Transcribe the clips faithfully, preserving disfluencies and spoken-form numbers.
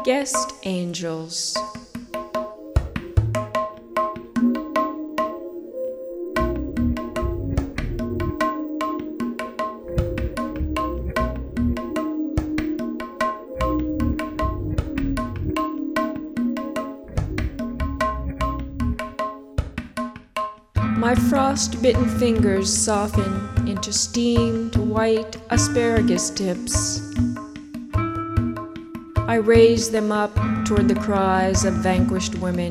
Guest angels. My frost-bitten fingers soften into steamed white asparagus tips. I raise them up toward the cries of vanquished women,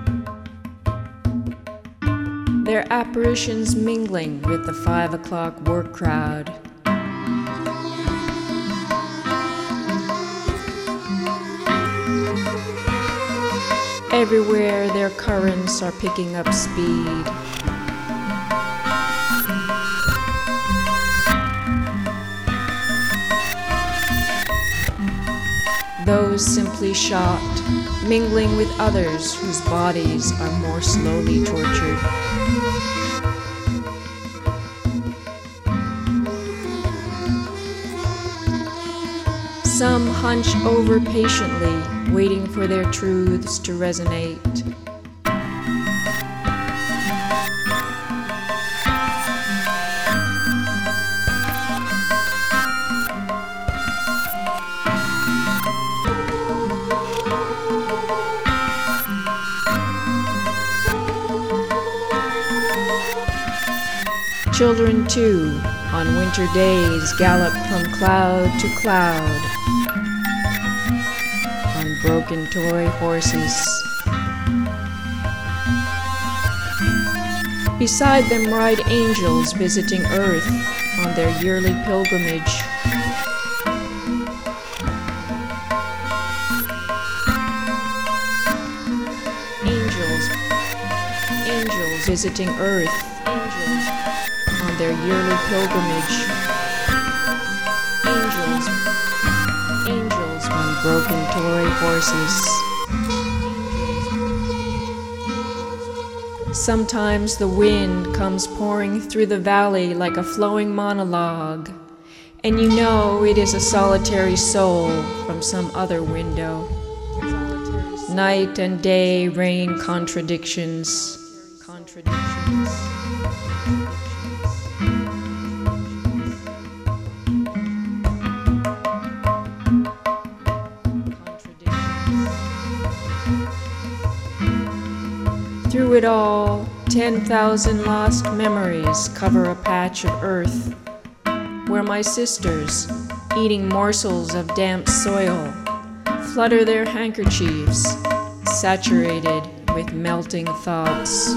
their apparitions mingling with the five o'clock work crowd. Everywhere their currents are picking up speed. Those simply shot, mingling with others whose bodies are more slowly tortured. Some hunch over patiently, waiting for their truths to resonate. Children, too, on winter days gallop from cloud to cloud on broken toy horses. Beside them ride angels visiting Earth on their yearly pilgrimage. Angels, angels visiting Earth, angels on their yearly pilgrimage. Angels, angels on broken toy horses. Sometimes the wind comes pouring through the valley like a flowing monologue, and you know it is a solitary soul from some other window. Night and day rain contradictions. Contradictions. Through it all, ten thousand lost memories cover a patch of earth where my sisters, eating morsels of damp soil, flutter their handkerchiefs, saturated with melting thoughts.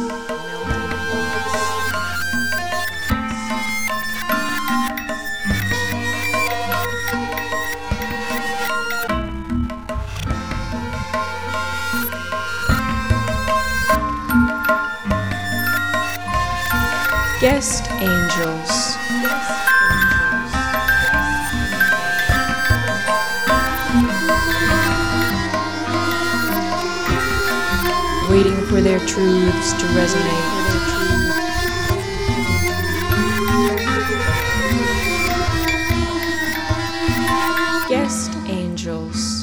Guest angels. Waiting for their truths to resonate. Guest angels.